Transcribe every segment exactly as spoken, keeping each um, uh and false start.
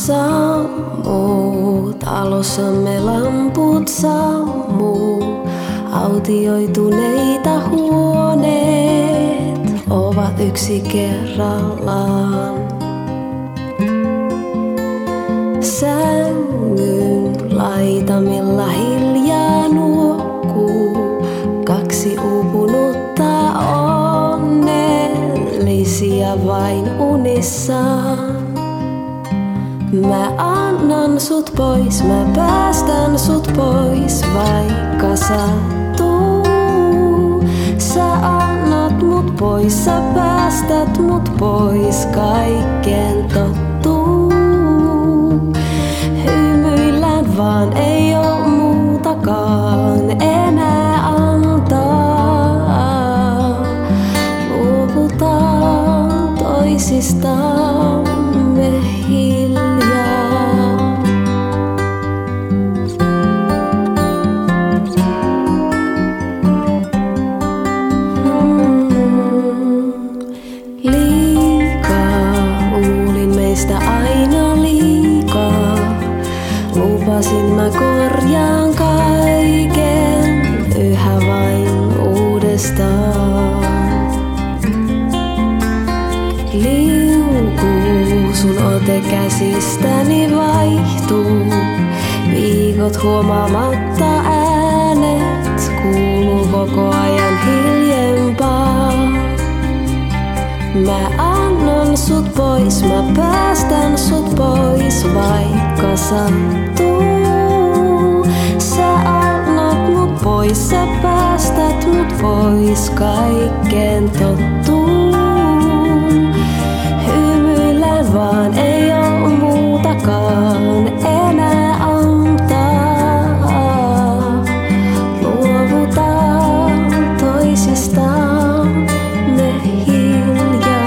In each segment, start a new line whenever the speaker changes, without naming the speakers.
sammuu, talossamme lamput sammuu, autioituneita huoneet ovat yksi kerrallaan. Sängyn laitamilla hiljaa nuokkuu kaksi uupunutta onnellisia vain unissaan. Mä annan sut pois, mä päästän sut pois, vaikka sattuu. Sä annat mut pois, sä päästät mut pois, kaikkeen tottuu. Hymyillään vaan ei oo muutakaan enää antaa. Luovutaan toisistamme hiljaa. Aina liikaa, lupasin mä korjaan kaiken yhä vain uudestaan. Liukuu, sun ote käsistäni vaihtuu, viikot huomaamatta äänet kuuluu koko ajan hiljempaa. Mä annan sut pois, mä päästän sut pois, vaikka sattuu. Sä annat mut pois, sä päästät mut pois, kaikkeen tottuu. Hymyillään vaan ei oo muutakaan enää antaa. Luovutaan toisistaan me hiljaa.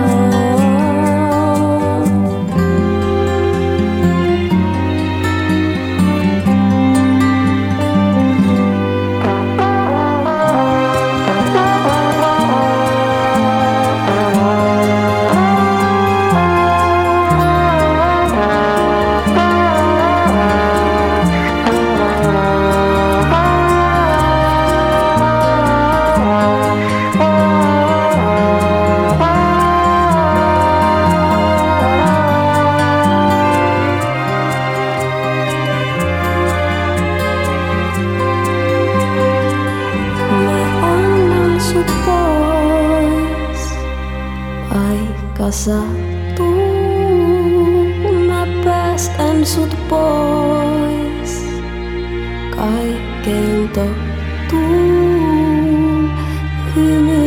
Vaikka sattuu, mä päästän sut pois, kaikkeen tottuu.